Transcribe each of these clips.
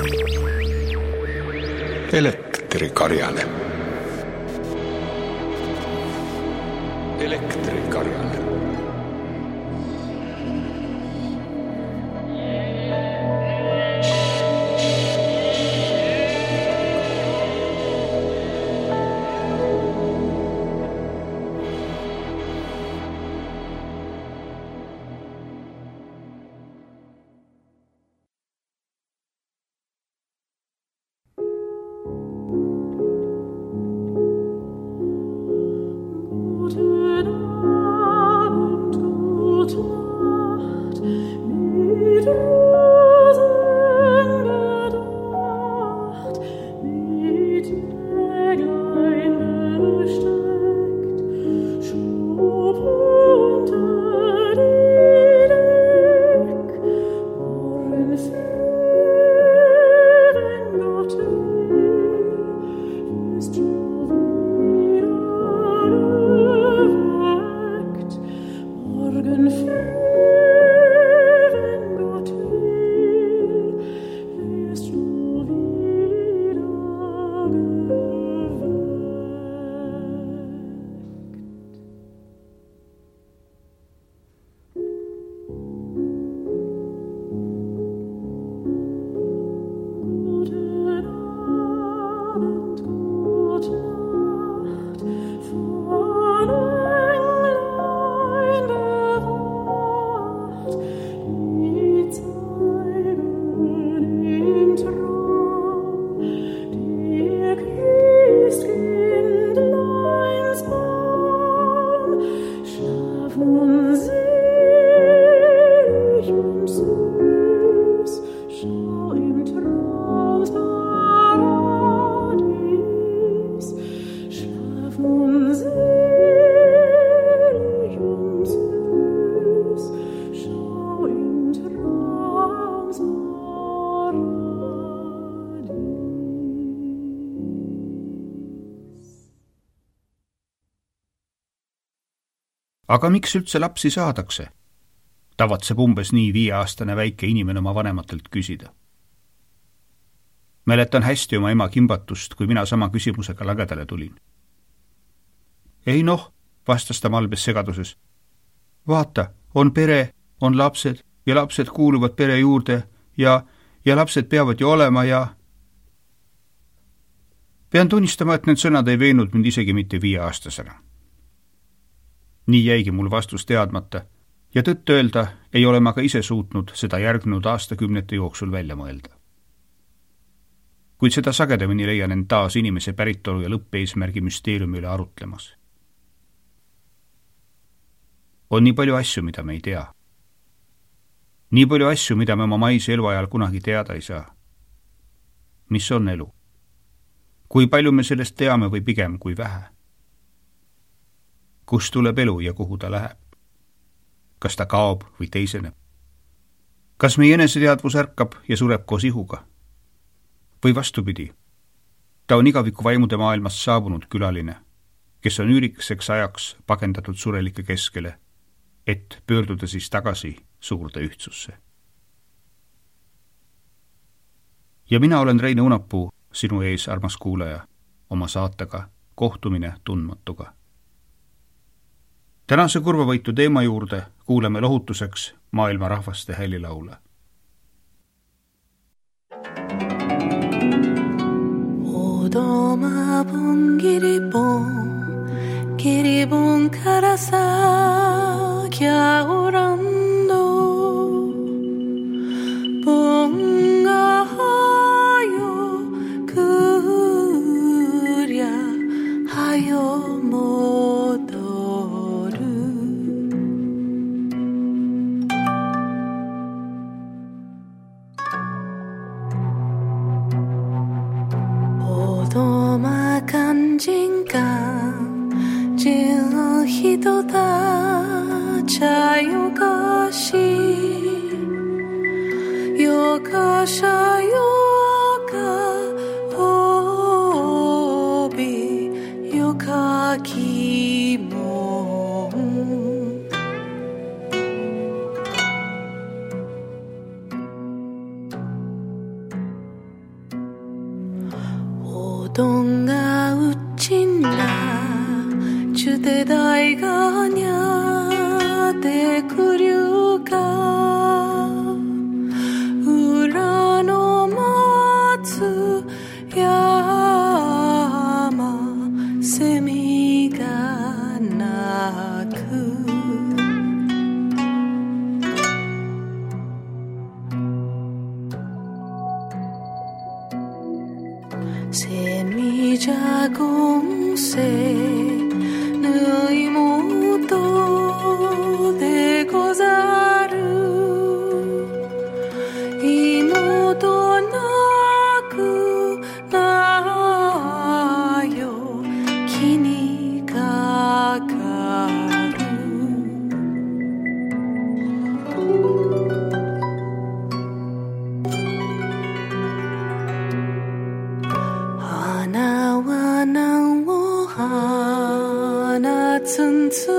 Elektrikarjane. Elektrikarjane. Aga miks üldse lapsi saadakse? Tavatseb umbes nii 5-aastane väike inimene oma vanematelt küsida. Mäletan hästi oma ema kimbatust, kui mina sama küsimusega lagedale tulin. Ei noh, vastas ta malbes segaduses. Vaata, on pere, on lapsed ja lapsed kuuluvad pere juurde ja lapsed peavad ju olema ja... Pean tunnistama, et need sõnad ei veenud mind isegi mitte 5-aastasena. Nii jäigi mul vastus teadmata ja tõtt öelda ei ole ma ka ise suutnud seda järgnenud aastakümnete jooksul välja mõelda. Kuid seda sagedamini leian end taas inimese päritolu ja lõppeesmärgi müsteeriumi üle arutlemas. On nii palju asju, mida me ei tea. Nii palju asju, mida me oma maise eluajal kunagi teada ei saa. Mis on elu? Kui palju me sellest teame või pigem kui vähe? Kus tuleb elu ja kuhu ta läheb? Kas ta kaob või teiseneb? Kas meie eneseteadvus ärkab ja sureb koos ihuga? Või vastupidi, ta on igaviku vaimude maailmast saabunud külaline, kes on üürikeseks ajaks pagendatud surelike keskele, et pöörduda siis tagasi suurde ühtsusse. Ja mina olen Reine Unapuu, sinu ees, armas kuulaja, oma saatega Kohtumine tundmatuga. Tänase kurvavõitu teema juurde kuuleme lohutuseks maailma rahvaste helilaule. Odoma bon kiribon karasa kya orando bonga hayo kurya hayo 모든が우친다 주대다이가 냐대 그류가 우라노 마츠 야마 세미가 나그 세미자공세 너희 모두 대고자르 이 모두 나그 나요 기니 가가루 하나와 나와 하나 튼튼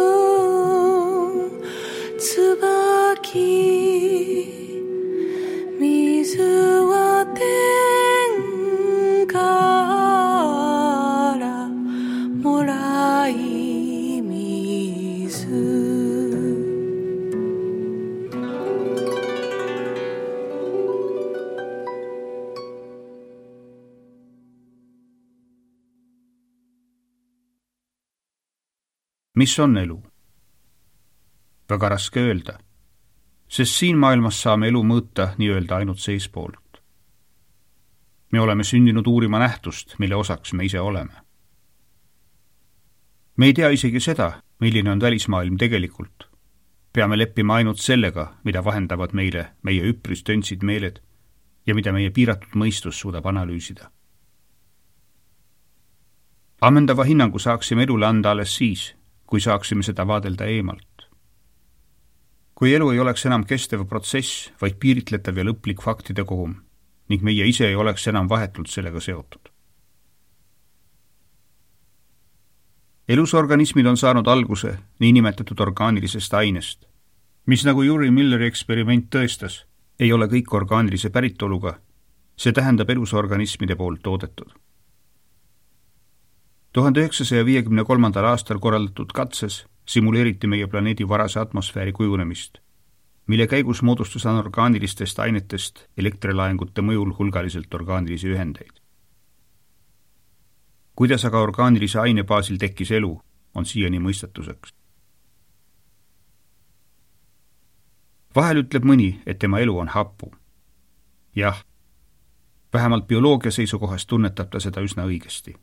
tsubaki mizu wa ten kara morai mizu Mis on elu? Väga raske öelda, sest siin maailmas saame elu mõõta nii-öelda ainult seespoolt. Me oleme sündinud uurima nähtust, mille osaks me ise oleme. Me ei tea isegi seda, milline on välismaailm tegelikult. Peame leppima ainult sellega, mida vahendavad meile meie üpris töntsid meeled ja mida meie piiratud mõistus suudab analüüsida. Ammendava hinnangu saaksime elule anda alles siis, kui saaksime seda vaadelda eemalt. Kui elu ei oleks enam kestev protsess, vaid piiritletav ja lõplik faktide kogum, ning meie ise ei oleks enam vahetult sellega seotud. Elusorganismid on saanud alguse niinimetatud orgaanilisest ainest, mis nagu Uri Milleri eksperiment tõestas, ei ole kõik orgaanilise päritoluga, see tähendab elusorganismide poolt toodetud. 1953. aastal korraldatud katses simuleeriti meie planeedi varase atmosfääri kujunemist, mille käigus moodustus anorgaanilistest ainetest elektrilaengute mõjul hulgaliselt orgaanilisi ühendeid. Kuidas aga orgaanilise aine baasil tekkis elu, on siiani mõistatuseks. Vahel ütleb mõni, et tema elu on hapu. Jah, vähemalt bioloogia seisukohast tunnetab ta seda üsna õigesti.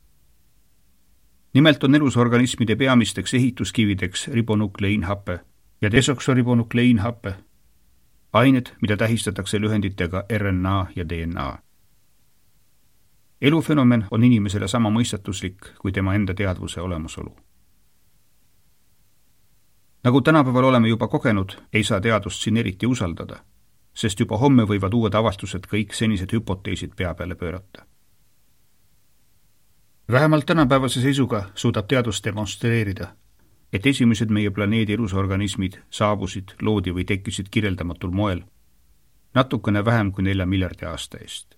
Nimelt on elusorganismide peamisteks ehituskivideks ribonukleinhappe ja desoksoribonukleinhappe, ained, mida tähistatakse lühenditega RNA ja DNA. Elufenomen on inimesele sama mõistatuslik kui tema enda teadvuse olemasolu. Nagu tänapäeval oleme juba kogenud, ei saa teadust siin eriti usaldada, sest juba homme võivad uued avastused kõik senised hüpoteesid pea peale pöörata. Vähemalt tänapäevase seisuga suudab teadust demonstreerida, et esimesed meie planeedi elusorganismid saabusid, loodi või tekkisid kirjeldamatul moel, natukene vähem kui 4 miljardi aasta eest.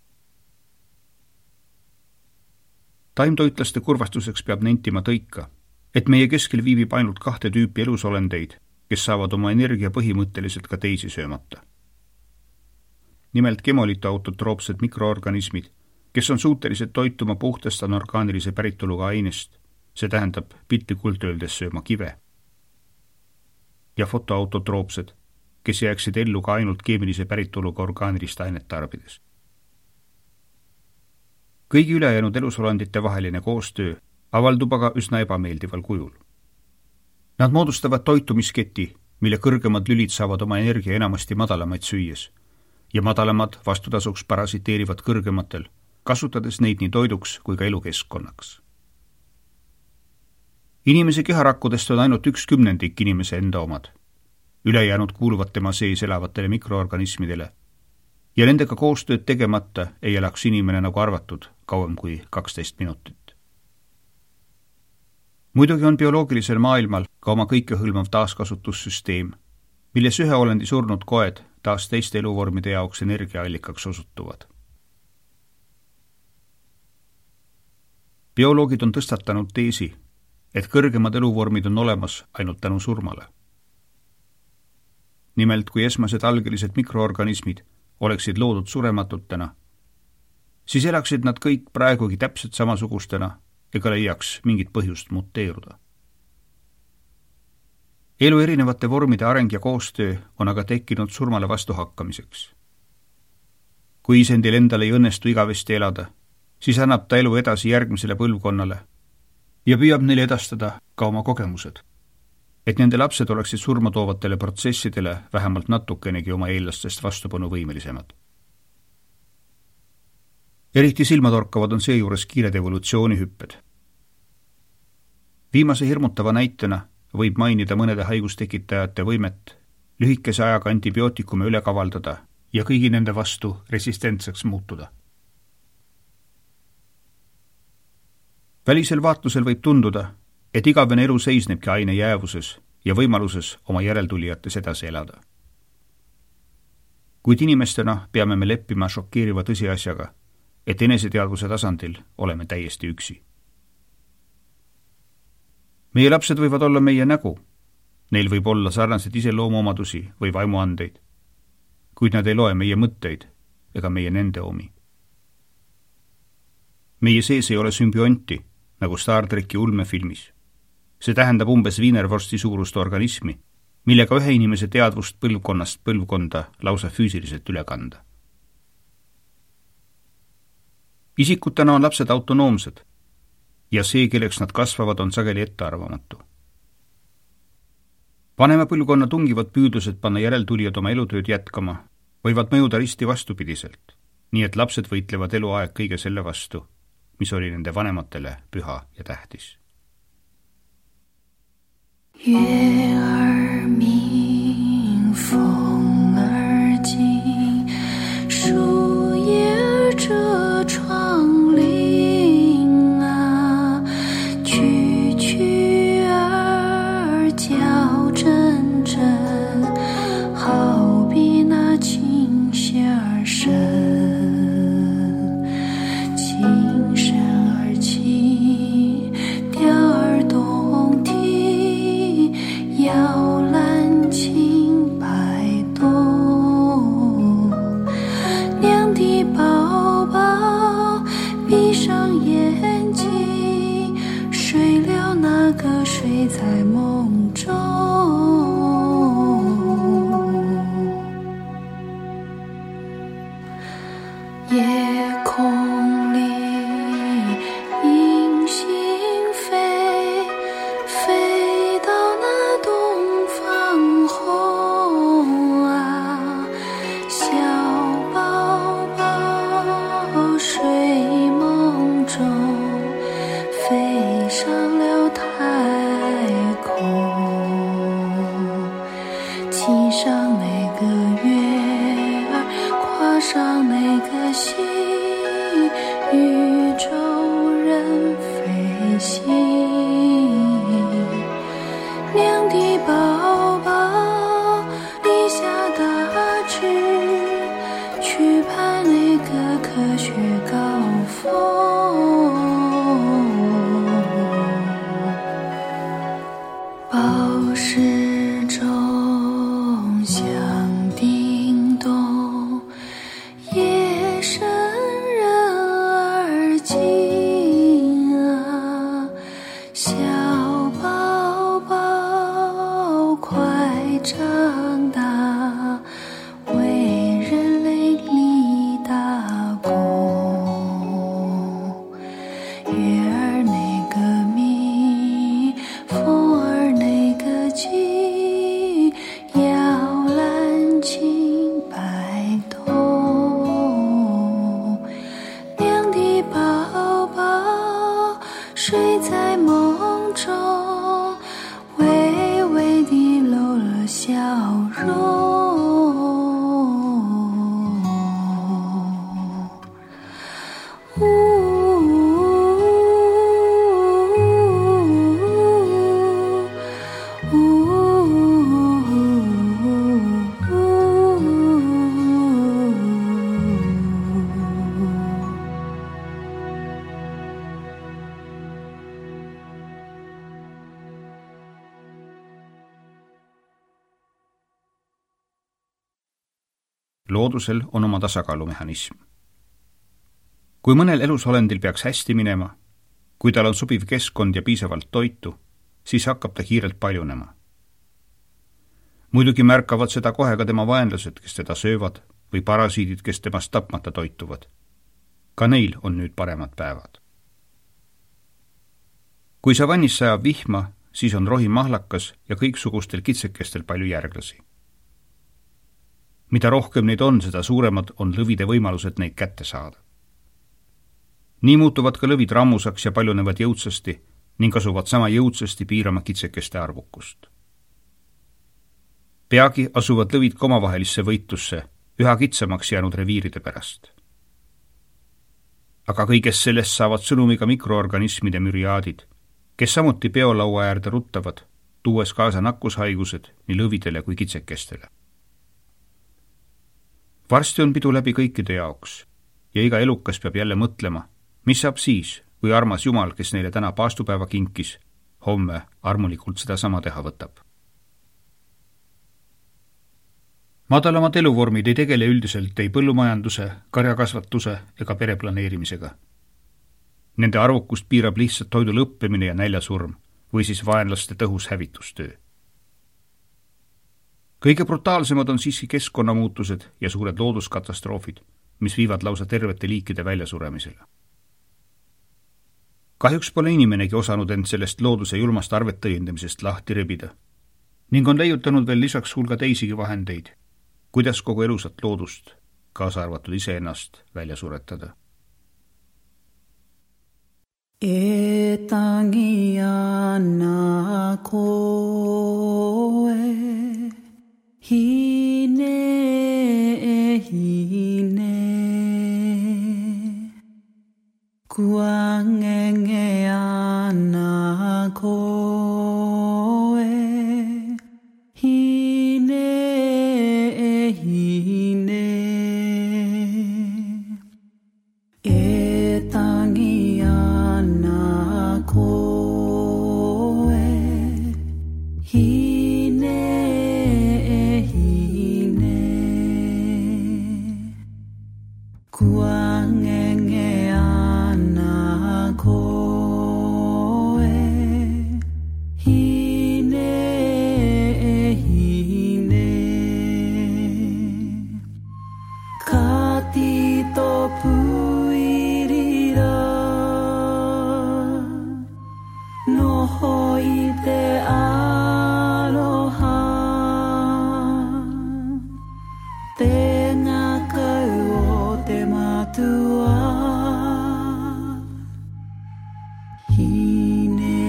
Taimtoitlaste kurvastuseks peab nentima tõika, et meie keskel viibib ainult 2 tüüpi elusolendeid, kes saavad oma energia põhimõtteliselt ka teisi söömata. Nimelt kemolitoautotroopsed mikroorganismid, kes on suutelised toituma puhtast anorgaanilise päritoluga ainest, see tähendab piltlikult öeldes sööma kive. Ja fotoautotroopsed, kes jääksid ellu ka ainult keemilise päritoluga orgaanilist ainet tarbides. Kõigi ülejäänud elusolendite vaheline koostöö avaldub aga üsna ebameeldival kujul. Nad moodustavad toitumisketi, mille kõrgemad lülid saavad oma energia enamasti madalamaid süües ja madalamad vastutasuks parasiteerivad kõrgematel, kasutades neid nii toiduks kui ka elukeskkonnaks. Inimese keharakkudest on ainult 1/10 inimese enda omad. Ülejäänud kuuluvad tema sees elavatele mikroorganismidele ja nendega koostööd tegemata ei elaks inimene nagu arvatud kauem kui 12 minutit. Muidugi on bioloogilisel maailmal ka oma kõikehõlmav taaskasutussüsteem, milles ühe olendi surnud koed taas teiste eluvormide jaoks energiaallikaks osutuvad. Bioloogid on tõstatanud teesi, et kõrgemad eluvormid on olemas ainult tänu surmale. Nimelt, kui esmased algelised mikroorganismid oleksid loodud surematutena, siis elaksid nad kõik praegugi täpselt samasugustena ega leiaks mingit põhjust muteeruda. Elu erinevate vormide areng ja koostöö on aga tekkinud surmale vastu hakkamiseks. Kui isendil endal ei õnnestu igavesti elada, siis annab ta elu edasi järgmisele põlvkonnale ja püüab neile edastada ka oma kogemused, et nende lapsed oleksid surmatoovatele protsessidele vähemalt natukenegi oma eellastest vastupanuvõimelisemad. Eriti silmatorkavad on seejuures kiired evolutsioonihüpped. Viimase hirmutava näitena võib mainida mõnede haigustekitajate võimet lühikese ajaga antibiootikume üle kavaldada ja kõigi nende vastu resistentseks muutuda. Välisel vaatlusel võib tunduda, et igavene elu seisnebki aine jäävuses ja võimaluses oma järeltulijates edasi elada. Kuid inimestena peame me leppima šokeeriva tõsiasjaga, et eneseteadvuse tasandil oleme täiesti üksi. Meie lapsed võivad olla meie nägu, neil võib olla sarnased iseloomuomadusi või vaimuandeid, kuid nad ei loe meie mõtteid ega meie nende omi. Meie sees ei ole sümbianti, nagu Star Treki ulmefilmis. See tähendab umbes viinervorsti suurust organismi, millega ühe inimese teadvust põlvkonnast põlvkonda lausa füüsiliselt üle kanda. Isikutena on lapsed autonoomsed ja see, kelleks nad kasvavad, on sageli ettearvamatu. Vanema põlvkonna tungivad püüdlused panna järeltulijad oma elutööd jätkama võivad mõjuda risti vastupidiselt, nii et lapsed võitlevad eluaeg kõige selle vastu, mis oli nende vanematele püha ja tähtis. 月儿明，风儿静，树叶遮窗棂啊，蛐蛐儿叫阵阵，好比那琴弦儿声，琴声儿轻，调儿动听，摇篮轻摆动。娘的宝宝闭上眼睛，睡了那个睡在梦中。夜空里银星飞，飞到那东方后啊，小宝宝睡梦中飞上了太空，骑上那个月儿，跨上那个星，宇宙人飞行。娘的宝宝立下大志，去攀那个科学高峰。报时钟响叮咚，夜深人儿静啊， Loodusel on oma tasakaalumehhanism. Kui mõnel elusolendil peaks hästi minema, kui tal on sobiv keskkond ja piisavalt toitu, siis hakkab ta kiirelt paljunema. Muidugi märkavad seda kohe ka tema vaenlased, kes teda söövad, või parasiidid, kes temast tapmata toituvad. Ka neil on nüüd paremad päevad. Kui savannis sajab vihma, siis on rohi mahlakas ja kõiksugustel kitsekestel palju järglasi. Mida rohkem neid on, seda suuremad on lõvide võimalused neid kätte saada. Nii muutuvad ka lõvid rammusaks ja paljunevad jõudsasti ning asuvad sama jõudsasti piirama kitsekeste arvukust. Peagi asuvad lõvid ka omavahelisse võitlusse üha kitsamaks jäänud reviiride pärast. Aga kõigest sellest saavad sõnumiga mikroorganismide müriaadid, kes samuti peolaua äärde ruttavad, tuues kaasa nakkushaigused nii lõvidele kui kitsekestele. Varsti on pidu läbi kõikide jaoks ja iga elukas peab jälle mõtlema, mis saab siis, kui armas Jumal, kes neile täna paastupäeva kinkis, homme armulikult seda sama teha võtab. Madalamad eluvormid ei tegele üldiselt ei põllumajanduse, karjakasvatuse ega pereplaneerimisega. Nende arvukust piirab lihtsalt toidu lõppemine ja näljasurm või siis vaenlaste tõhus hävitustöö. Kõige brutaalsemad on siiski keskkonnamuutused ja suured looduskatastroofid, mis viivad lausa tervete liikide väljasuremisele. Kahjuks pole inimenegi osanud end sellest looduse julmast arvettõiendamisest lahti rebida ning on leiutanud veel lisaks hulga teisigi vahendeid, kuidas kogu elusat loodust, kaasa arvatud iseennast, välja suretada. Etangiana koe hine kuangengeana koe hine etangiana koe hine kuangengeana koe hine katito puirira nohoide aloha tenga kau te matua hine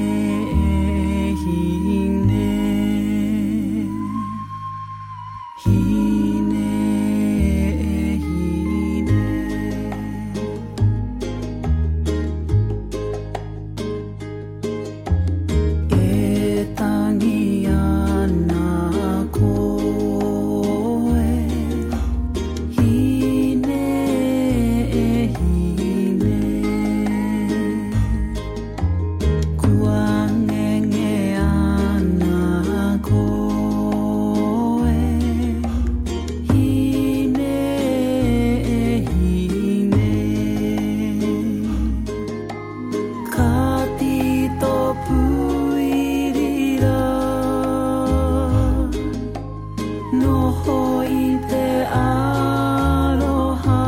etangiana koe hine kuangengeana koe hine katito puirira nohoide aloha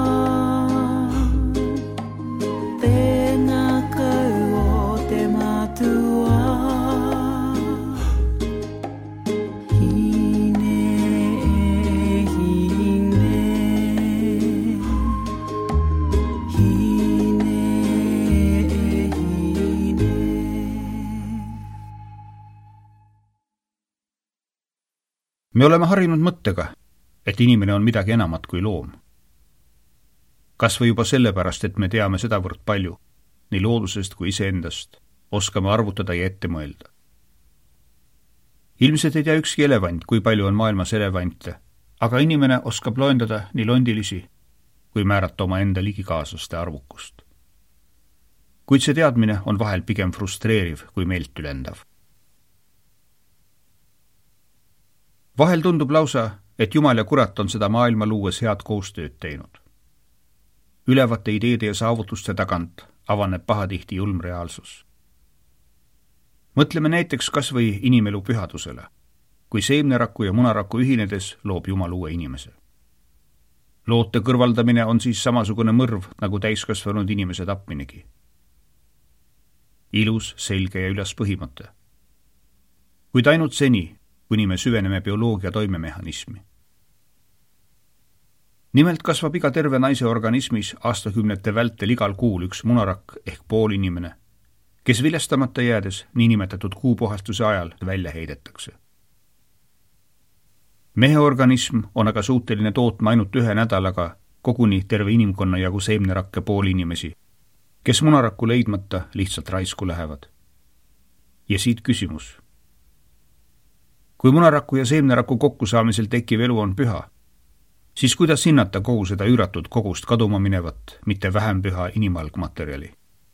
tenga kau o te matua hine Me oleme harjunud mõttega, et inimene on midagi enamat kui loom. Kas või juba sellepärast, et me teame sedavõrd palju, nii loodusest kui iseendast, oskame arvutada ja ette mõelda. Ilmselt ei tea ükski elevant, kui palju on maailmas elevante, aga inimene oskab loendada nii londilisi, kui määrata oma enda ligikaaslaste arvukust. Kuid see teadmine on vahel pigem frustreeriv kui meelt ülendav. Vahel tundub lausa, et Jumal ja kurat on seda maailma luues head koostööd teinud. Ülevate ideede ja saavutuste tagant avaneb pahatihti julm reaalsus. Mõtleme näiteks kas või inimelu pühadusele, kui seemneraku ja munaraku ühinedes loob Jumal uue inimese. Loote kõrvaldamine on siis samasugune mõrv nagu täiskasvanud inimese tapminegi. Ilus, selge ja üles põhimõte. Kuid ainult seni, kuni me süveneme bioloogia toimemehhanismi. Nimelt kasvab iga terve naise organismis aastakümnete vältel igal kuul üks munarakk ehk poolinimene, kes viljastamata jäädes niinimetatud kuupuhastuse ajal välja heidetakse. Mehe organism on aga suuteline tootma ainult 1 nädalaga koguni terve inimkonna jagu seemnerakke poolinimesi, kes munarakku leidmata lihtsalt raisku lähevad. Ja siit küsimus. Kui munaraku ja seemneraku kokkusaamisel tekkiv elu on püha, siis kuidas hinnata kogu seda üüratud kogust kaduma minevat, mitte vähem püha inimalgmaterjali?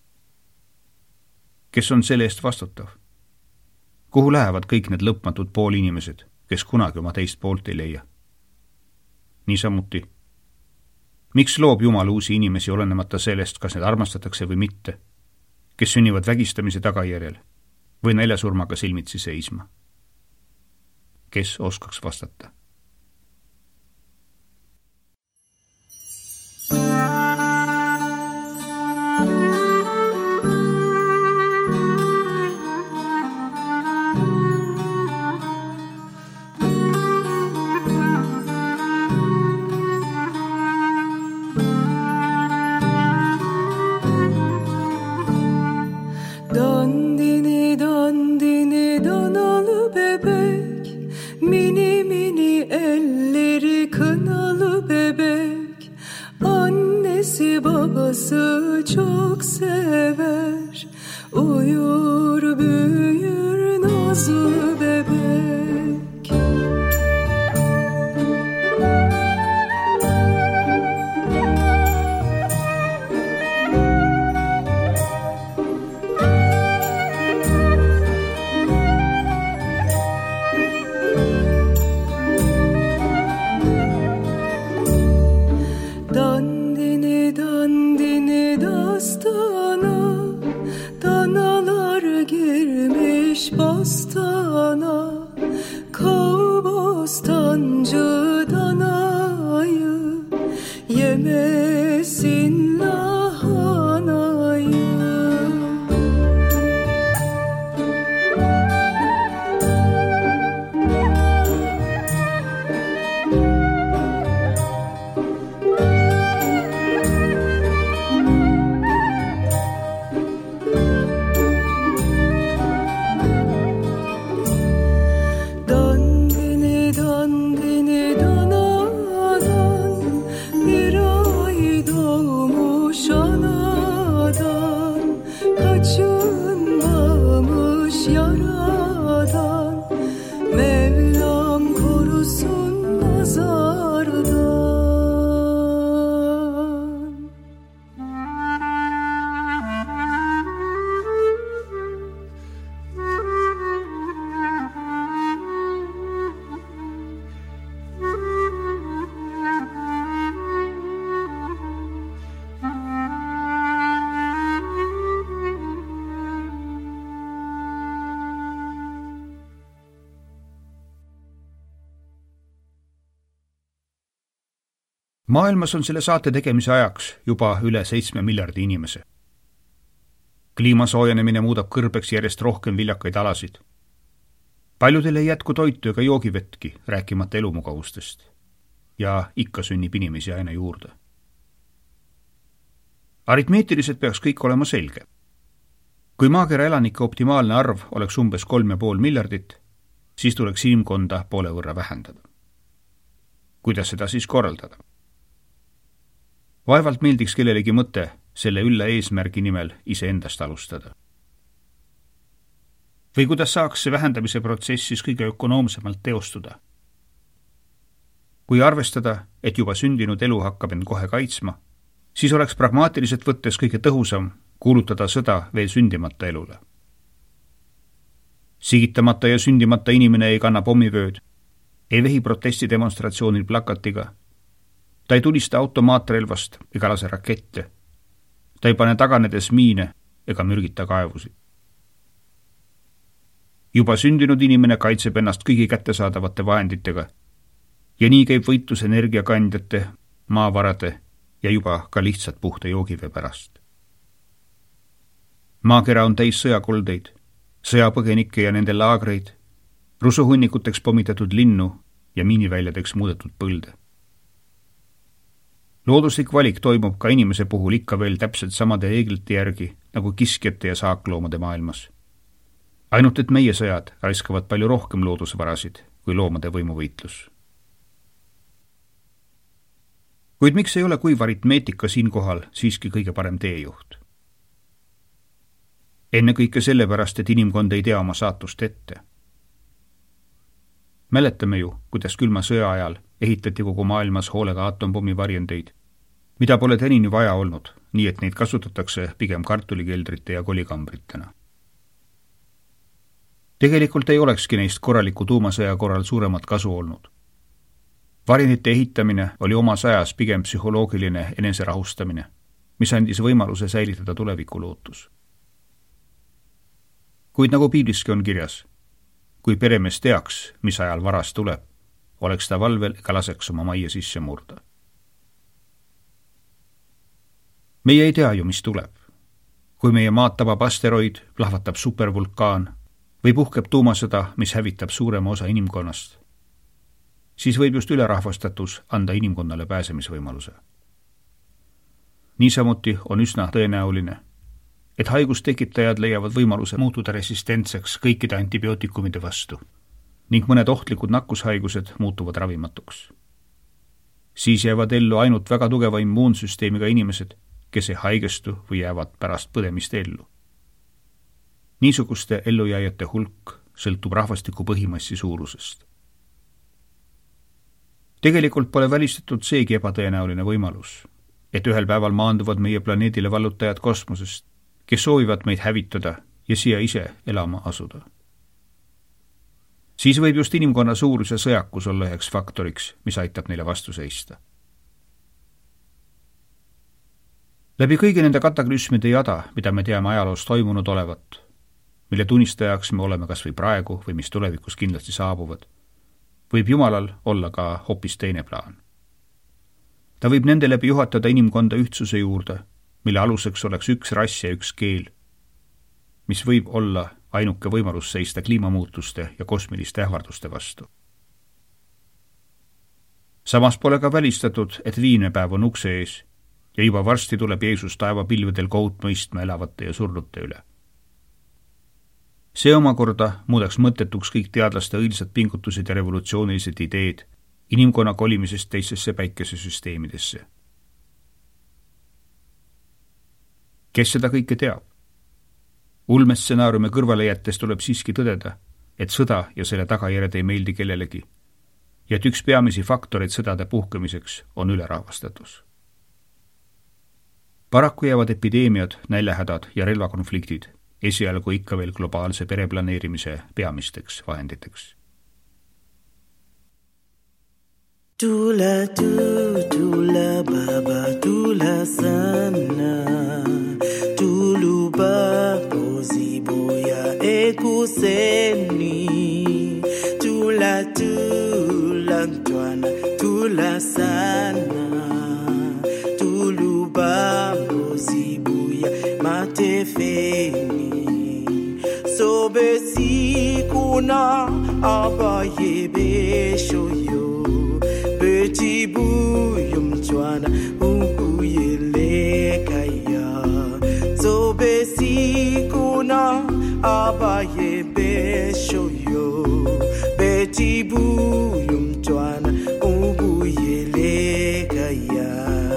Kes on selle eest vastutav? Kuhu lähevad kõik need lõpmatud poolinimesed, kes kunagi oma teist poolt ei leia? Niisamuti. Miks loob Jumal uusi inimesi olenemata sellest, kas need armastatakse või mitte, kes sünnivad vägistamise tagajärjel või näljasurmaga silmitsi seisma? Kes oskaks vastata? Babası çok sever, uyur büyür nazlı bebek. Bostana, kov bostancı danayı, yemesin lahanayı. Maailmas on selle saate tegemise ajaks juba üle 7 miljardi inimese. Kliima soojenemine muudab kõrbeks järjest rohkem viljakaid alasid. Paljudel ei jätku toitu ega joogivetki, rääkimata elumugavustest. Ja ikka sünnib inimesi aina juurde. Aritmeetiliselt peaks kõik olema selge. Kui maakera elanike optimaalne arv oleks umbes 3,5 miljardit, siis tuleks inimkonda poole võrra vähendada. Kuidas seda siis korraldada? Vaevalt meeldiks kellelegi mõte selle ülla eesmärgi nimel iseendast alustada. Või kuidas saaks see vähendamise protsess siis kõige ökonoomsemalt teostuda? Kui arvestada, et juba sündinud elu hakkab end kohe kaitsma, siis oleks pragmaatiliselt võttes kõige tõhusam kuulutada sõda veel sündimata elule. Sigitamata ja sündimata inimene ei kanna pommivööd, ei vehi protestidemonstratsioonil plakatiga. Ta ei tulista automaatrelvast ega lase rakette. Ta ei pane taganedes miine ega mürgita kaevusid. Juba sündinud inimene kaitseb ennast kõigi kättesaadavate vahenditega ja nii käib võitlus energiakandjate, maavarade ja juba ka lihtsalt puhta joogivee pärast. Maakera on täis sõjakoldeid, sõjapõgenikke ja nende laagreid, rusuhunnikuteks pommitatud linnu ja miiniväljadeks muudetud põlde. Looduslik valik toimub ka inimese puhul ikka veel täpselt samade reeglite järgi nagu kiskjate ja saakloomade maailmas. Ainult et meie sõjad raiskavad palju rohkem loodusvarasid kui loomade võimuvõitlus. Kuid miks ei ole kuiv aritmeetika siinkohal siiski kõige parem teejuht? Ennekõike sellepärast, et inimkond ei tea oma saatust ette. Mäletame ju, kuidas külma sõja ajal ehitati kogu maailmas hoolega aatompomi varjendeid, mida pole tänini vaja olnud, nii et neid kasutatakse pigem kartulikeldrite ja kolikambritena. Tegelikult ei olekski neist korraliku tuumasõja korral suuremat kasu olnud. Varjendite ehitamine oli omas ajas pigem psühholoogiline eneserahustamine, mis andis võimaluse säilitada tulevikulootus. Kuid nagu piibliski on kirjas, kui peremees teaks, mis ajal varas tuleb, oleks ta valvel ega laseks oma majja sisse murda. Meie ei tea ju, mis tuleb. Kui meie maad tabab asteroid, plahvatab supervulkaan või puhkeb tuumasõda, mis hävitab suurema osa inimkonnast, siis võib just ülerahvastatus anda inimkonnale pääsemisvõimaluse. Niisamuti on üsna tõenäoline, et haigustekitajad leiavad võimaluse muutuda resistentseks kõikide antibiootikumide vastu ning mõned ohtlikud nakkushaigused muutuvad ravimatuks. Siis jäävad ellu ainult väga tugeva immuunsüsteemiga inimesed, kes ei haigestu või jäävad pärast põdemist ellu. Niisuguste ellujääjate hulk sõltub rahvastiku põhimassi suurusest. Tegelikult pole välistatud seegi ebatõenäoline võimalus, et ühel päeval maanduvad meie planeedile vallutajad kosmosest, kes soovivad meid hävitada ja siia ise elama asuda. Siis võib just inimkonna suurus ja sõjakus olla üheks faktoriks, mis aitab neile vastu seista. Läbi kõigi nende kataklüsmide jada, mida me teame ajaloos toimunud olevat, mille tunnistajaks me oleme kas või praegu või mis tulevikus kindlasti saabuvad, võib Jumalal olla ka hoopis teine plaan. Ta võib nende läbi juhatada inimkonda ühtsuse juurde, mille aluseks oleks üks rass ja üks keel, mis võib olla ainuke võimalus seista kliimamuutuste ja kosmiliste ähvarduste vastu. Samas pole ka välistatud, et viimne päev on ukse ees ja juba varsti tuleb Jeesus taevapilvedel kohut mõistma elavate ja surnute üle. See omakorda muudaks mõttetuks kõik teadlaste õilsad pingutused ja revolutsioonilised ideed inimkonna kolimisest teistesse päikesesüsteemidesse. Kes seda kõike teab? Ulmestsenaariume kõrvale jättes tuleb siiski tõdeda, et sõda ja selle tagajärjed ei meeldi kellelegi ja et üks peamisi faktoreid sõdade puhkemiseks on ülerahvastatus. Paraku jäävad epideemiad, näljahädad ja relvakonfliktid esialgu ikka veel globaalse pereplaneerimise peamisteks vahenditeks. Tula baba, tula sana, tuluba boziboya ekuseni, tula ntwana, tula sana, tuluba boziboya matefeni, sobe sikuna abaye beshoyo, Betibuyum Chwana Ubuyelekaya Zobe sikuna abaye beshoyo Betibuyum Chwana Ubuyelekaya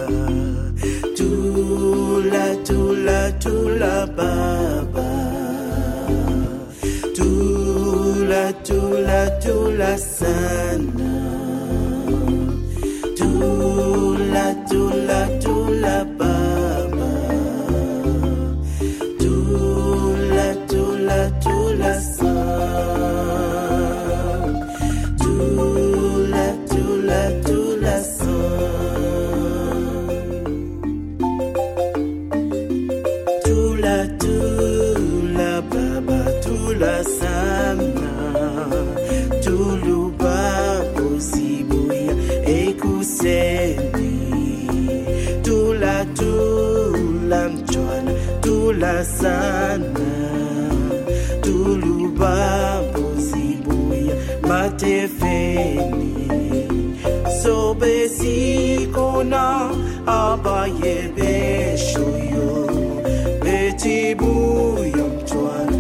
Tula baba Tula sana Tula baba Tula sa Tula tula sana tulubambo zibuya matefeni sobe sikona abaye beshoyo betibuya mtwana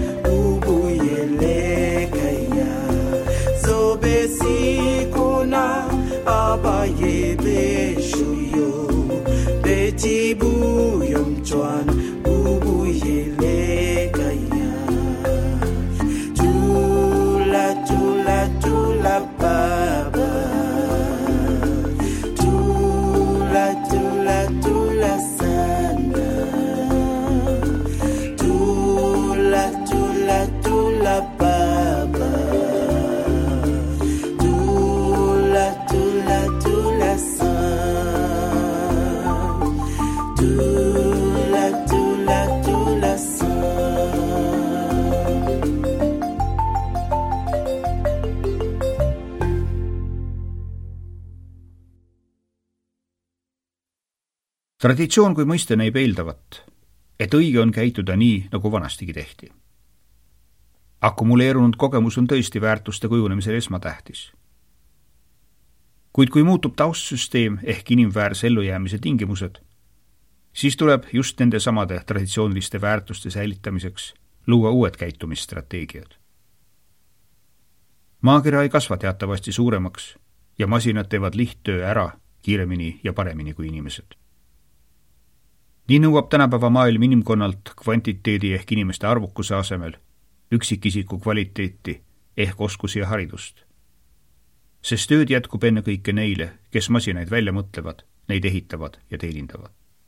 ubuyelekaya sobe sikona abaye beshoyo betibuya mtwana ubuyelekaya tula tula tula baba tula tula tula sana tula tula tula baba tula tula tula sana tula tula tula sana. Traditsioon kui mõiste näib eeldavat, et õige on käituda nii, nagu vanastigi tehti. Akkumuleerunud kogemus on tõesti väärtuste kujunemisel esmatähtis. Kuid kui muutub taustsüsteem ehk inimväärse ellujäämise tingimused, siis tuleb just nende samade traditsiooniliste väärtuste säilitamiseks luua uued käitumisstrateegiad. Maakera ei kasva teatavasti suuremaks ja masinad teevad lihttöö ära kiiremini ja paremini kui inimesed. Nii nõuab tänapäeva maailm inimkonnalt kvantiteedi ehk inimeste arvukuse asemel üksikisiku kvaliteeti ehk oskusi ja haridust. Sest tööd jätkub enne kõike neile, kes masinaid välja mõtlevad, neid ehitavad ja teenindavad.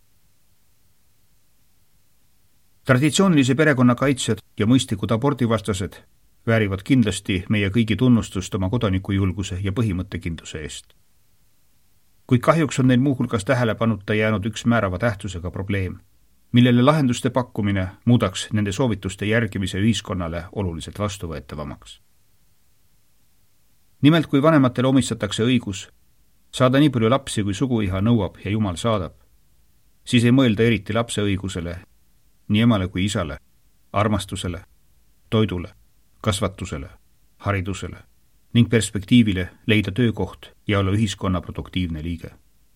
Traditsioonilise perekonna kaitsjad ja mõistlikud abordivastased väärivad kindlasti meie kõigi tunnustust oma kodanikujulguse ja põhimõttekindluse eest. Kuid kahjuks on neil muuhulgas tähelepanuta jäänud üks määrava tähtsusega probleem, millele lahenduste pakkumine muudaks nende soovituste järgimise ühiskonnale oluliselt vastuvõetavamaks. Nimelt, kui vanematele omistatakse õigus saada nii palju lapsi, kui suguiha nõuab ja Jumal saadab, siis ei mõelda eriti lapse õigusele, nii emale kui isale, armastusele, toidule, kasvatusele, haridusele ning perspektiivile leida töökoht ja olla ühiskonna produktiivne liige.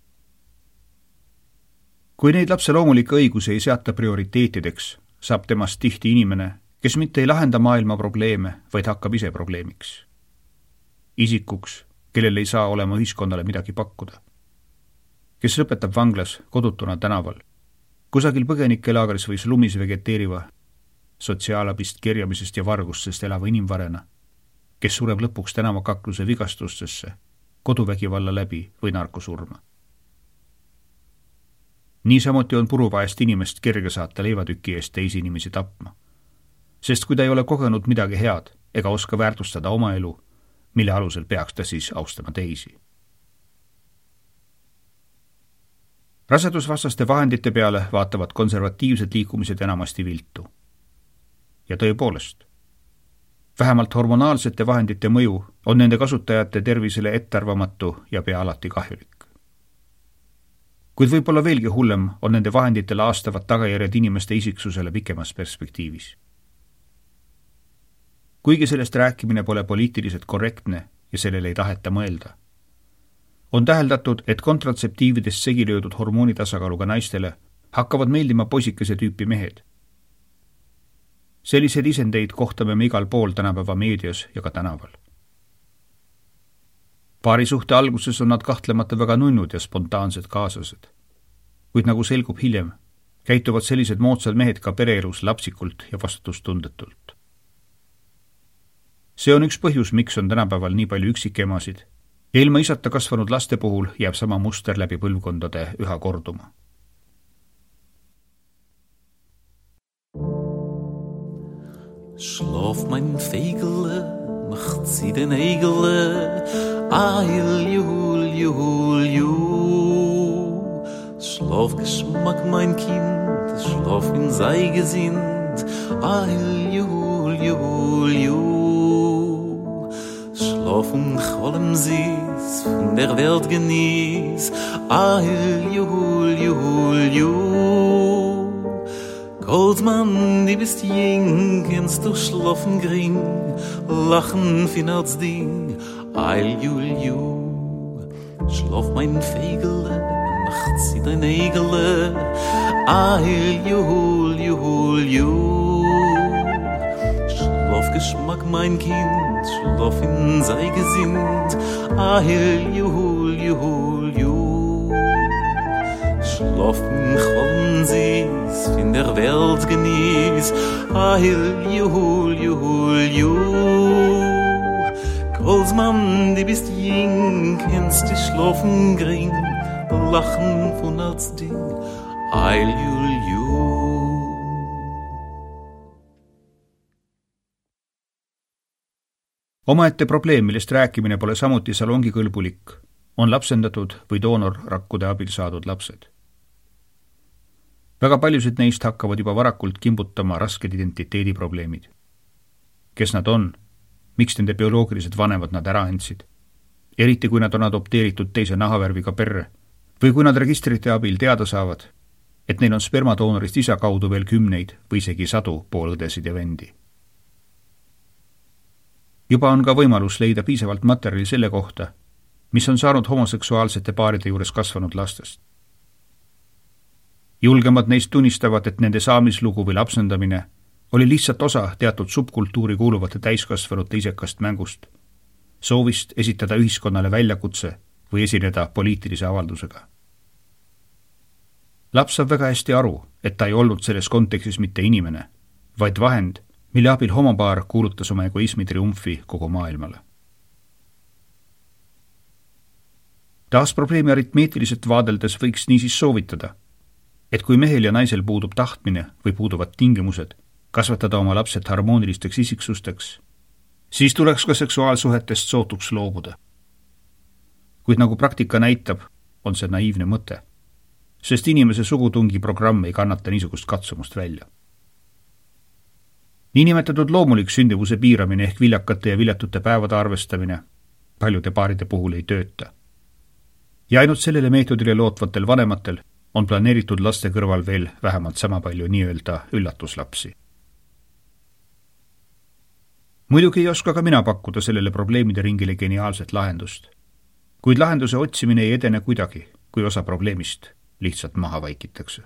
Kui neid lapse loomulikke õigusi ei seata prioriteetideks, saab temast tihti inimene, kes mitte ei lahenda maailma probleeme, vaid hakkab ise probleemiks. Isikuks, kellel ei saa olema ühiskonnale midagi pakkuda. Kes lõpetab vanglas kodutuna tänaval, kusagil põgenikelaagris või slumis vegeteeriva, sotsiaalabist, kerjamisest ja vargustest elava inimvarena, kes sureb lõpuks tänavakakluse vigastustesse, koduvägivalla läbi või narkosurma. Niisamuti on puruvaest inimest kerge saata leivatüki eest teisi inimesi tapma, sest kui ta ei ole kogenud midagi head ega oska väärtustada oma elu, mille alusel peaks ta siis austama teisi. Rasedusvastaste vahendite peale vaatavad konservatiivsed liikumised enamasti viltu. Ja tõepoolest, vähemalt hormonaalsete vahendite mõju on nende kasutajate tervisele ettearvamatu ja pea alati kahjulik. Kuid võib-olla veelgi hullem on nende vahendite laastavad tagajärjed inimeste isiksusele pikemas perspektiivis. Kuigi sellest rääkimine pole poliitiliselt korrektne ja sellele ei taheta mõelda, on täheldatud, et kontratseptiividest segi löödud hormoonitasakaaluga naistele hakkavad meeldima poisikese tüüpi mehed. Sellised isendeid kohtame me igal pool tänapäeva meedias ja ka tänaval. Paarisuhte alguses on nad kahtlemata väga nunnud ja spontaansed kaaslased. Kuid nagu selgub hiljem, käituvad sellised moodsad mehed ka pereelus lapsikult ja vastutustundetult. See on üks põhjus, miks on tänapäeval nii palju üksikemasid. Ilma isata kasvanud laste puhul jääb sama muster läbi põlvkondade üha korduma. Schlaf mein Fegele, macht sie den Egele, Eil, juhul, juhul, juh. Schlaf Geschmack mein Kind, schlaf in sei gesinnt, Eil, juhul, juhul, juh. Schlaf Cholem süß, von der Welt genieß, Eil, juhul, juhul, juh. Goldmann, die bist jing, kennst du schlafen gring, lachen fin als Ding, eil ju, schlaf mein Fegele, nachts in dein Egele, eil ju, schlaf Geschmack mein Kind, schlaf in sei gesinnt, eil ju, schlaf in Cholm sie's, fin der Welt genieß, eil ju, Goldsmann, die bist jing, kennst dich schlafen gring, lachen von als Ding, eil ju. Omaette probleem, millest rääkimine pole samuti salongikõlbulik, on lapsendatud või doonorrakkude abil saadud lapsed. Väga paljusid neist hakkavad juba varakult kimbutama rasked identiteediprobleemid. Kes nad on? Miks nende bioloogilised vanemad nad ära andsid? Eriti kui nad on adopteeritud teise nahavärviga perre või kui nad registrite abil teada saavad, et neil on spermadoonorist isa kaudu veel 10 või isegi 100 poolõdesid ja vendi. Juba on ka võimalus leida piisavalt materjali selle kohta, mis on saanud homoseksuaalsete paaride juures kasvanud lastest. Julgemad neist tunnistavad, et nende saamislugu või lapsendamine oli lihtsalt osa teatud subkultuuri kuuluvate täiskasvanute isekast mängust, soovist esitada ühiskonnale väljakutse või esineda poliitilise avaldusega. Laps saab väga hästi aru, et ta ei olnud selles kontekstis mitte inimene, vaid vahend, mille abil homopaar kuulutas oma egoismi triumfi kogu maailmale. Taas probleemi aritmeetiliselt vaadeldes võiks niisiis soovitada, et kui mehel ja naisel puudub tahtmine või puuduvad tingimused kasvatada oma lapsed harmoonilisteks isiksusteks, siis tuleks ka seksuaalsuhetest sootuks loobuda. Kuid nagu praktika näitab, on see naiivne mõte, sest inimese sugutungi programm ei kannata niisugust katsumust välja. Niinimetatud loomulik sündivuse piiramine ehk viljakate ja viljatute päevade arvestamine paljude paaride puhul ei tööta. Ja ainult sellele meetodile lootvatel vanematel on planeeritud laste kõrval veel vähemalt sama palju nii-öelda üllatuslapsi. Muidugi ei oska ka mina pakkuda sellele probleemide ringile geniaalset lahendust, kuid lahenduse otsimine ei edene kuidagi, kui osa probleemist lihtsalt maha vaikitakse.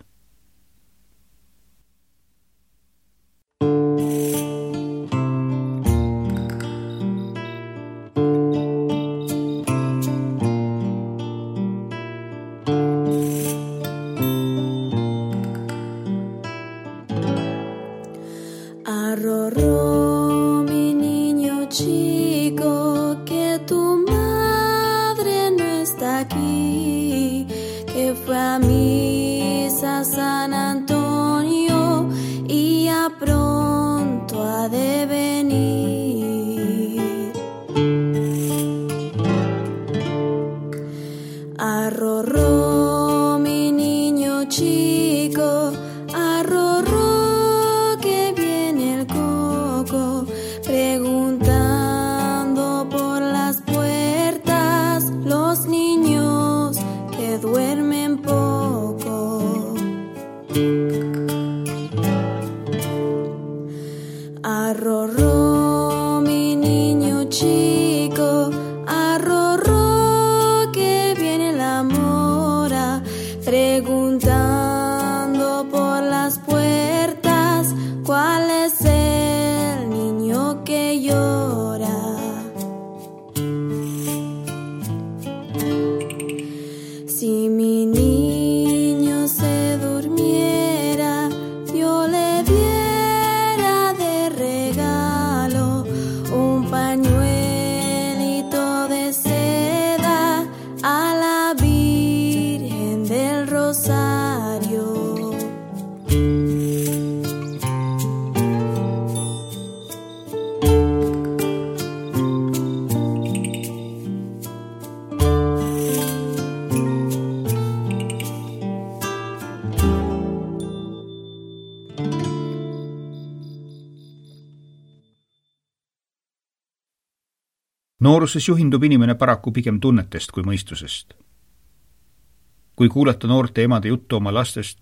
Nooruses juhindub inimene paraku pigem tunnetest kui mõistusest. Kui kuulata noorte emade juttu oma lastest,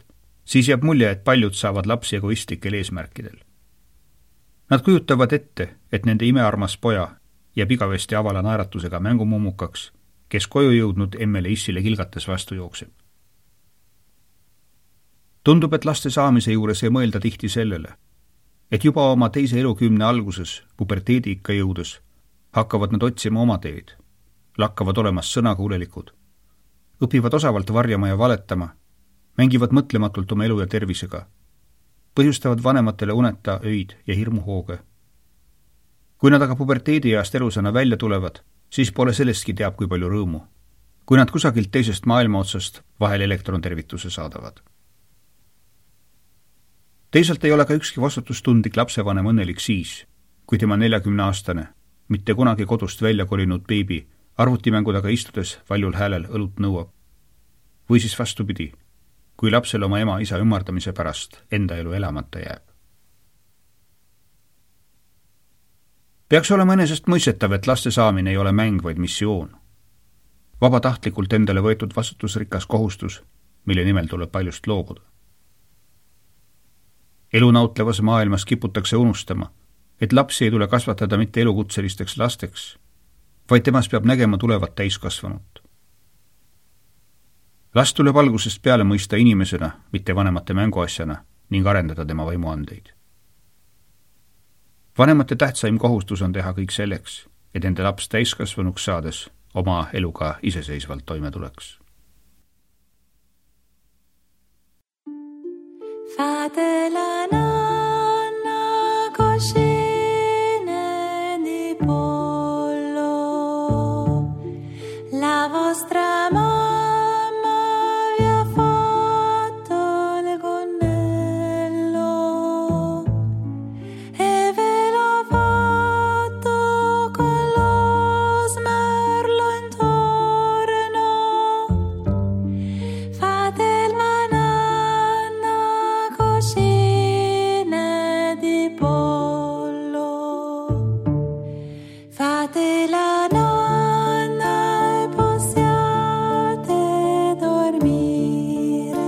siis jääb mulje, et paljud saavad lapsi egoistlikel eesmärkidel. Nad kujutavad ette, et nende imearmas poja jääb igavesti avala naeratusega mängumummukaks, kes koju jõudnud emmele issile kilgates vastu jookseb. Tundub, et laste saamise juures ei mõelda tihti sellele, et juba oma teise elukümne alguses, puberteedi ikka jõudes, hakkavad nad otsima oma teed, lakkavad olemas sõnakuulelikud, õpivad osavalt varjama ja valetama, mängivad mõtlematult oma elu ja tervisega, põhjustavad vanematele uneta öid ja hirmuhooge. Kui nad aga puberteedieast elusana välja tulevad, siis pole sellestki teab kui palju rõõmu, kui nad kusagilt teisest maailma otsast vahel elektrontervituse saadavad. Teisalt ei ole ka ükski vastutustundlik lapsevanem õnnelik siis, kui tema 40-aastane, mitte kunagi kodust välja kolinud beebi arvutimängu taga istudes valjul häälel õlut nõuab. Või siis vastupidi, kui lapsel oma ema-isa ümardamise pärast enda elu elamata jääb. Peaks olema enesest mõistetav, et laste saamine ei ole mäng, vaid missioon. Vabatahtlikult endale võetud vastutusrikas kohustus, mille nimel tuleb paljust loobuda. Elunautlevas maailmas kiputakse unustama, et lapsi ei tule kasvatada mitte elukutselisteks lasteks, vaid temas peab nägema tulevat täiskasvanut. Last tuleb algusest peale mõista inimesena, mitte vanemate mänguasjana ning arendada tema vaimuandeid. Vanemate tähtsaim kohustus on teha kõik selleks, et enda laps täiskasvanuks saades oma eluga iseseisvalt toime tuleks. Fate la nonna coscine di pollo, la vostra mamma vi ha fatto il gonnello e ve l'ha fatto con lo smerlo intorno. Fate la nonna coscine di pollo, fate la nonna e possiate dormire,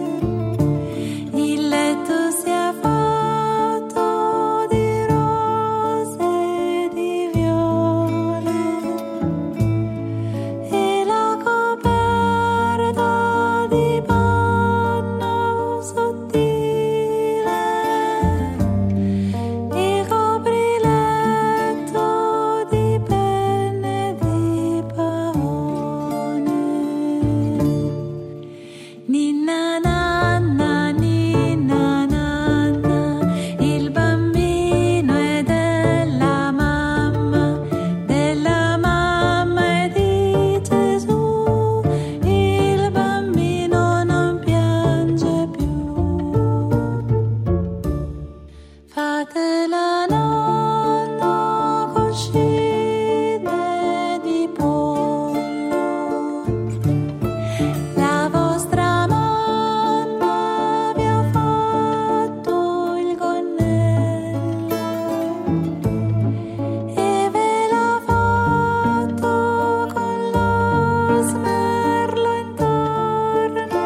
il letto sia fatto di rose e di viole e la coperta di panno sottile, il copriletto di penne di pavone. Ninna nanna, il bambino è della mamma e di Gesù, il bambino non piange più. Fate la nonna coscine di pollo, la vostra mamma vi ha fatto il gonnello e ve l'ha fatto con lo smerlo intorno.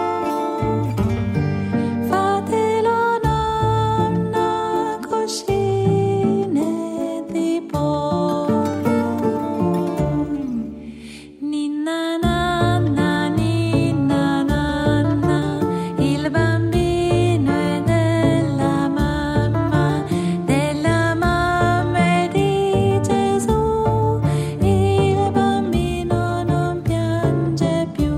Fate la nonna coscine di pollo. Ninna nanna, il bambino è della mamma e di Gesù, il bambino non piange più.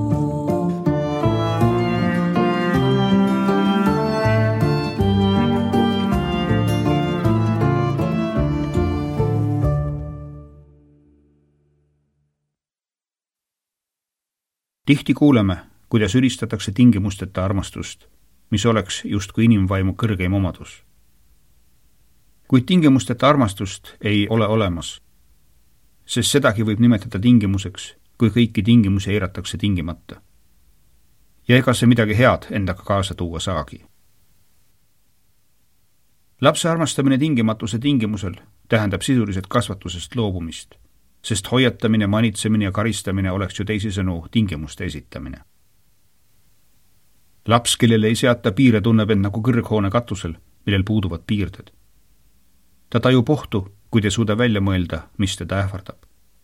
Tihti kuuleme, kuidas ülistatakse tingimusteta armastust, mis oleks justkui inimvaimu kõrgeim omadus. Kuid tingimusteta armastust ei ole olemas, sest sedagi võib nimetada tingimuseks, kui kõiki tingimusi eiratakse tingimata. Ja ega see midagi head endaga kaasa tuua saagi. Lapse armastamine tingimatuse tingimusel tähendab sisuliselt kasvatusest loobumist, sest hoiatamine, manitsemine ja karistamine oleks ju teisisõnu tingimuste esitamine. Laps, kellele ei seata piire, tunneb end nagu kõrghoone katusel, millel puuduvad piirded. Ta tajub ohtu, kuid ei suuda välja mõelda, mis teda ähvardab.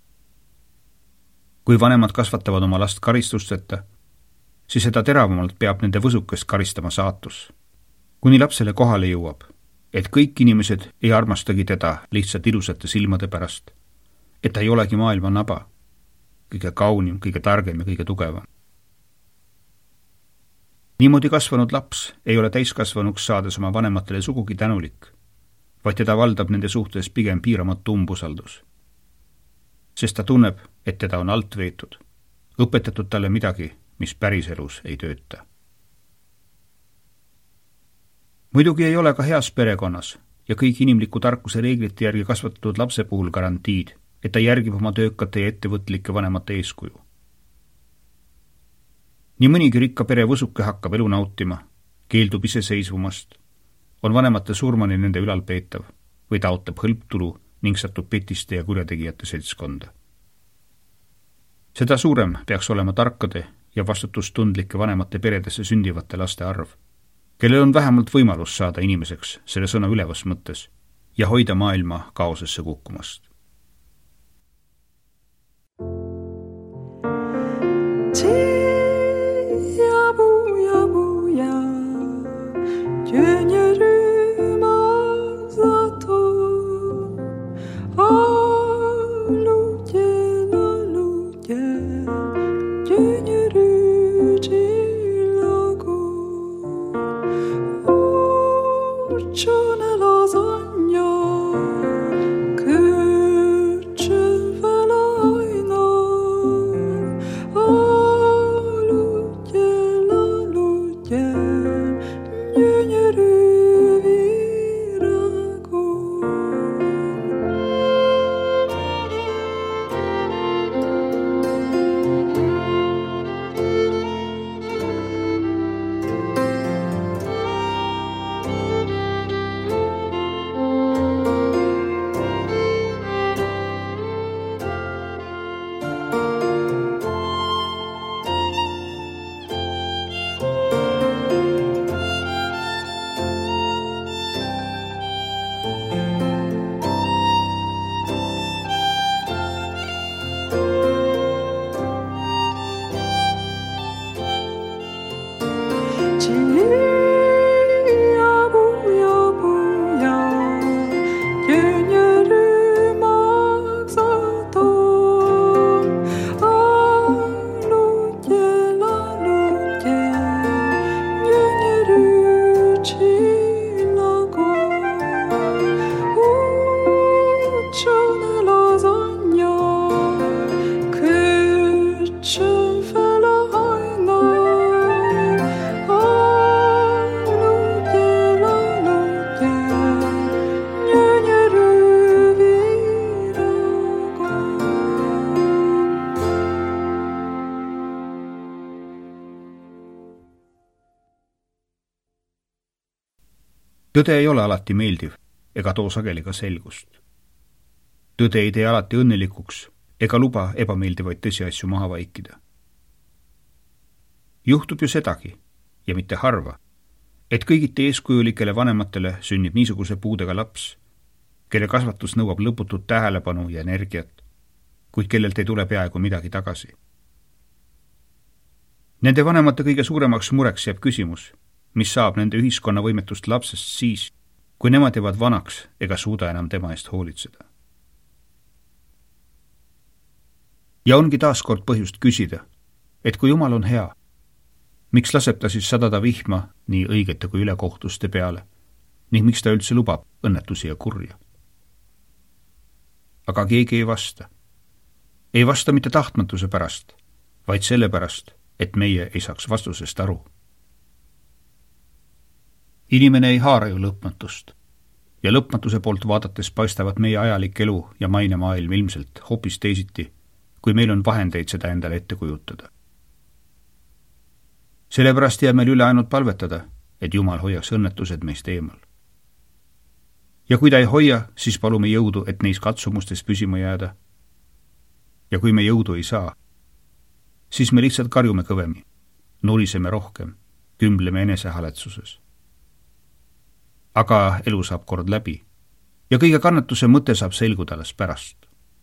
Kui vanemad kasvatavad oma last karistusteta, siis seda teravamalt peab nende võsukest karistama saatus. Kuni lapsele kohale jõuab, et kõik inimesed ei armastagi teda lihtsalt ilusate silmade pärast, et ta ei olegi maailma naba, kõige kaunim, kõige targem ja kõige tugevam. Niimoodi kasvanud laps ei ole täiskasvanuks saades oma vanematele sugugi tänulik, vaid teda valdab nende suhtes pigem piiramatu umbusaldus. Sest ta tunneb, et teda on alt veetud, õpetatud talle midagi, mis päriselus ei tööta. Muidugi ei ole ka heas perekonnas ja kõik inimliku tarkuse reeglite järgi kasvatatud lapse puhul garantiid, et ta järgib oma töökate ja ettevõtlike vanemate eeskuju. Nii mõnigi rikka pere võsuke hakkab elu nautima, keeldub iseseisvumast, on vanemate surmani nende ülalpeetav või taotleb hõlptulu ning satub petiste ja kurjategijate seltskonda. Seda suurem peaks olema tarkade ja vastutustundlike vanemate peredesse sündivate laste arv, kellel on vähemalt võimalus saada inimeseks selle sõna ülevas mõttes ja hoida maailma kaosesse kukkumast. Tõde ei ole alati meeldiv ega too sageli ka selgust. Tõde ei tee alati õnnelikuks ega luba ebameeldivaid tõsiasju maha vaikida. Juhtub ju sedagi, ja mitte harva, et kõigiti eeskujulikele vanematele sünnib niisuguse puudega laps, kelle kasvatus nõuab lõputut tähelepanu ja energiat, kuid kellelt ei tule peaaegu midagi tagasi. Nende vanemate kõige suuremaks mureks jääb küsimus, mis saab nende ühiskonna võimetust lapsest siis, kui nemad jäävad vanaks ega suuda enam tema eest hoolitseda. Ja ongi taaskord põhjust küsida, et kui Jumal on hea, miks laseb ta siis sadada vihma nii õigete kui ülekohtuste peale ning miks ta üldse lubab õnnetusi ja kurja? Aga keegi ei vasta. Ei vasta mitte tahtmatuse pärast, vaid selle pärast, et meie ei saaks vastusest aru. Inimene ei haara ju lõpmatust ja lõpmatuse poolt vaadates paistavad meie ajalik elu ja maine maailm ilmselt hoopis teisiti, kui meil on vahendeid seda endale ette kujutada. Sellepärast jääb meil üle ainult palvetada, et Jumal hoiaks õnnetused meist eemal. Ja kui ta ei hoia, siis palume jõudu, et neis katsumustes püsima jääda. Ja kui me jõudu ei saa, siis me lihtsalt karjume kõvemi, nuriseme rohkem kümbleme enesehaletsuses. Aga elu saab kord läbi ja kõige kannatuse mõte saab selguda alles pärast.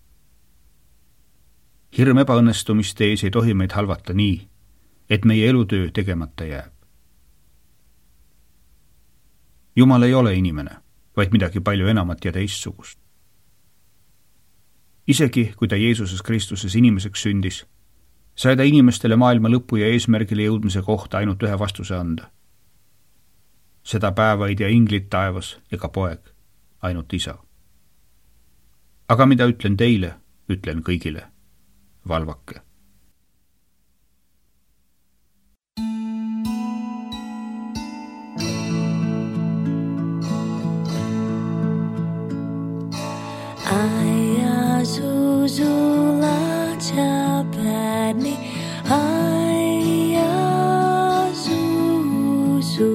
Hirm ebaõnnestumiste ees ei tohi meid halvata nii, et meie elutöö tegemata jääb. Jumal ei ole inimene, vaid midagi palju enamat ja teistsugust. Isegi kui ta Jeesuses Kristuses inimeseks sündis, sai ta inimestele maailma lõpu ja eesmärgile jõudmise kohta ainult ühe vastuse anda. Seda päeva ei tea inglid taevas ega poeg, ainult isa. Aga mida ütlen teile, ütlen kõigile. Valvake. Aia zuzula capani, aia zuzu,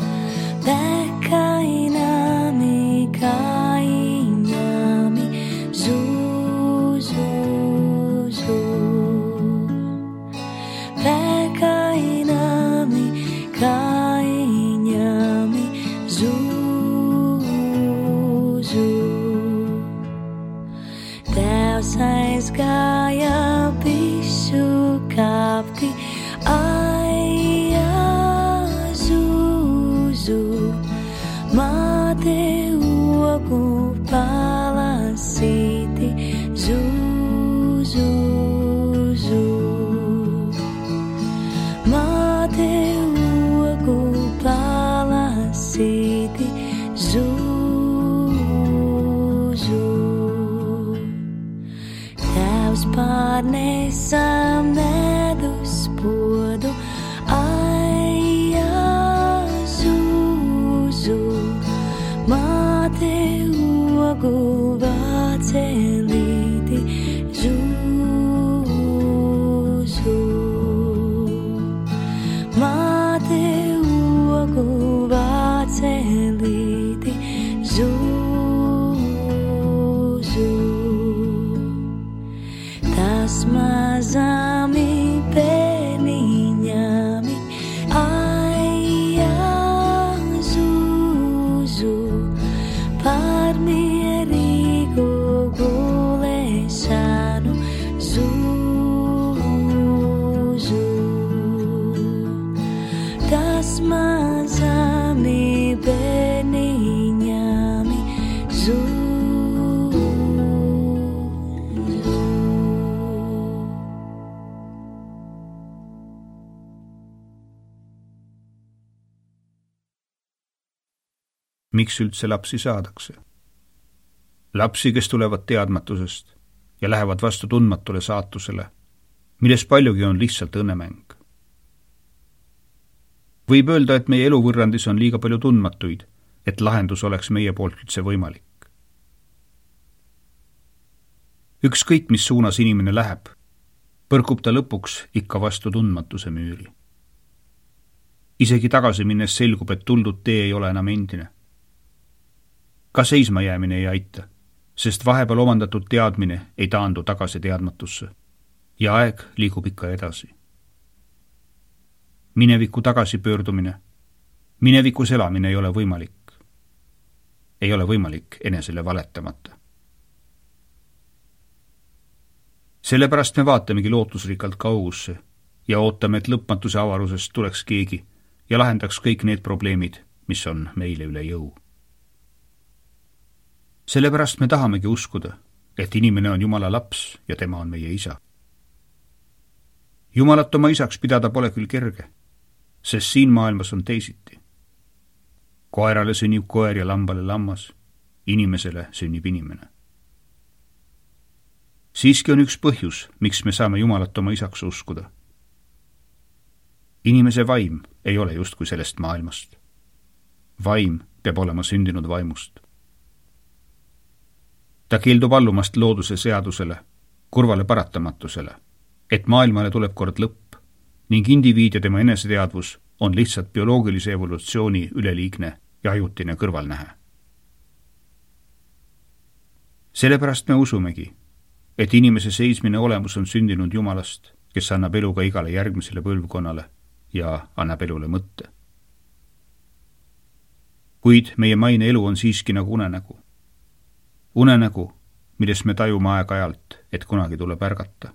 bekainami kainyami, zuzu. Bekainami kainyami, zuzu. Thou sais Gaia pisukapti, aia zuzu, mate uaku palasiti, zuzu. Mate uaku palasiti, zuzu. Tavs pārnesam medus podu, aia zuzu. Mate uaku vaceliti, zuzu. Mate uaku vaceliti, zuzu. Tas mazami peniņami, aia zuzu, par mierīgu gulēšanu, zuzu. Tas mazami peniņami, zuzu. Miks üldse lapsi saadakse? Lapsi, kes tulevad teadmatusest ja lähevad vastu tundmatule saatusele, milles paljugi on lihtsalt õnnemäng. Võib öelda, et meie eluvõrrandis on liiga palju tundmatuid, et lahendus oleks meie poolt üldse võimalik. Ükskõik, mis suunas inimene läheb, põrkub ta lõpuks ikka vastu tundmatuse müüri. Isegi tagasi minnes selgub, et tuldud tee ei ole enam endine. Ka seisma jäämine ei aita, sest vahepeal omandatud teadmine ei taandu tagasi teadmatusse ja aeg liigub ikka edasi. Mineviku tagasipöördumine, minevikus elamine ei ole võimalik. Ei ole võimalik enesele valetamata. Sellepärast me vaatamegi lootusrikkalt kaugusse ja ootame, et lõpmatuse avarusest tuleks keegi ja lahendaks kõik need probleemid, mis on meile üle jõu. Sellepärast me tahamegi uskuda, et inimene on Jumala laps ja tema on meie isa. Jumalat oma isaks pidada pole küll kerge, sest siin maailmas on teisiti. Koerale sünnib koer ja lambale lammas, inimesele sünnib inimene. Siiski on üks põhjus, miks me saame Jumalat oma isaks uskuda. Inimese vaim ei ole justkui sellest maailmast. Vaim peab olema sündinud vaimust. Ta keeldub allumast looduse seadusele, kurvale paratamatusele, et maailmale tuleb kord lõpp ning indiviid ja tema eneseteadvus on lihtsalt bioloogilise evolutsiooni üleliigne ja ajutine kõrvalnähe. Sellepärast me usumegi, et inimese seismine olemus on sündinud Jumalast, kes annab elu ka igale järgmisele põlvkonnale ja annab elule mõtte. Kuid meie maine elu on siiski nagu unenägu. Unenägu, millest me tajume aeg-ajalt, et kunagi tuleb ärgata.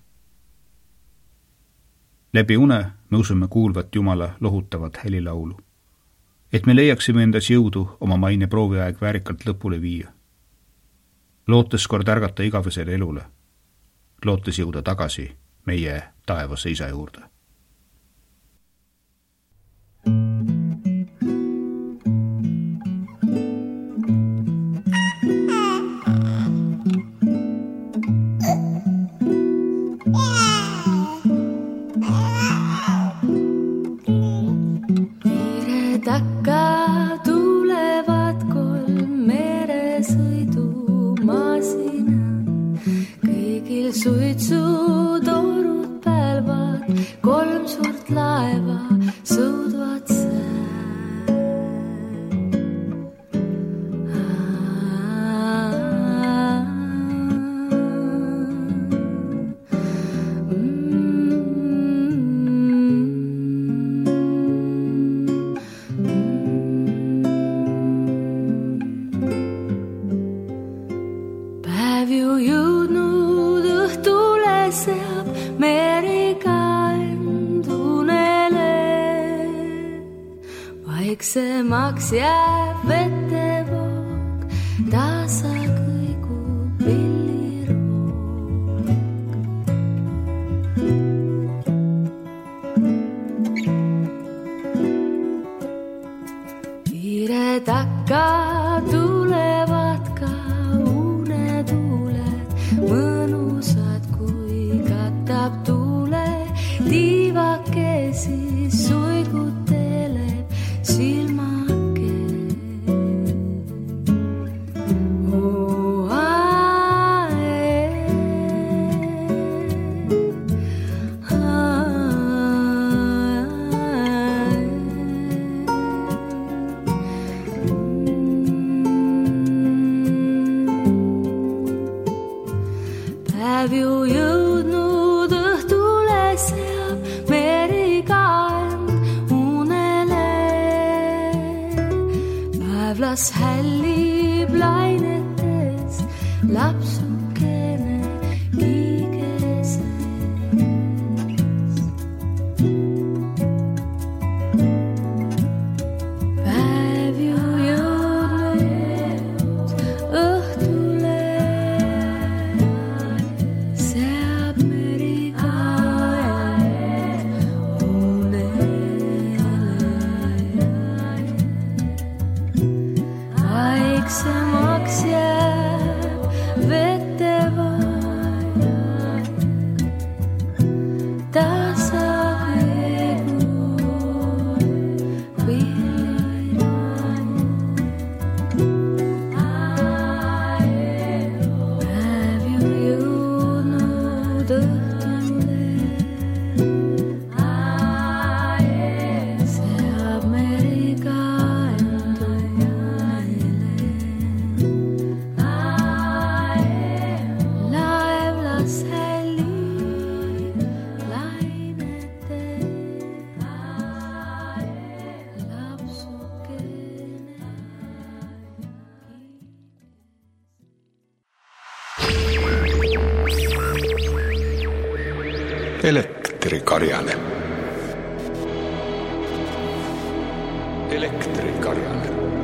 Läbi une me usume kuulvat Jumala lohutavat helilaulu, et me leiaksime endas jõudu oma maine prooviaeg väärikalt lõpule viia. Lootes kord ärgata igavesele elule, lootes jõuda tagasi meie taevase isa juurde. Takka tulevad 3 meresõidumasinad, kõigil suitsutorud pälvad, 3 suurt laeva sõudvad sääl. Päev ju jõudnud õhtule seab meri kaendunele. Vaiksemaks jääb vetevoog, tasa kõigub pilliroog. Kiire takka tulevad ka mõnusad, kui katab tuule, tiivakesi suiguteleb silmake. Päev ju jõudnud õhtule seab meri kaend unele. Päevlas hällib lainetes, lapsukene kiigeses. Päev ju jõudnud õhtule seab meri kaend unele. Vaiksemaks jääb vetevoog, tasa kõigub pilliroog. Päev ju jõudnud õhtule, seab meri kaend unele. Laev las hällib lainetes, lapsukene. Elektrikarjane. Elektrikarjane.